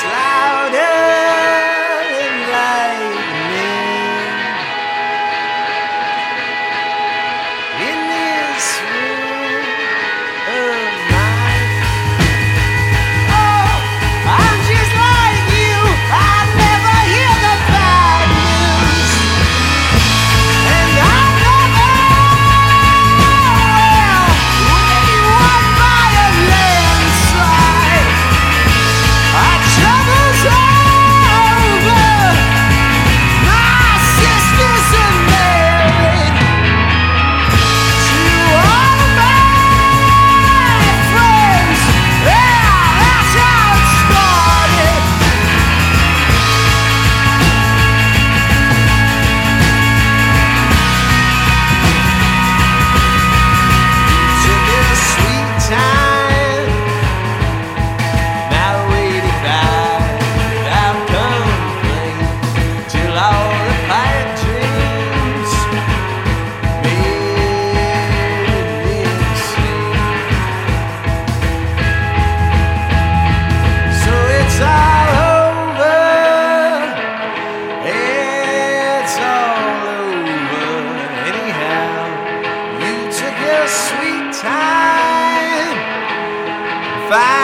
louder than lightning in this room of mine. Oh, I'm just like you. I never hear the bad news, and I never will win one by a landslide. Our trouble's over. My sisters are married to all of my friends. Yeah, that's how it started. Took a sweet time. Now waiting back without complaint till all the pipe dreams made me insane. So it's all over. It's all over anyhow. You took your sweet time. Fine.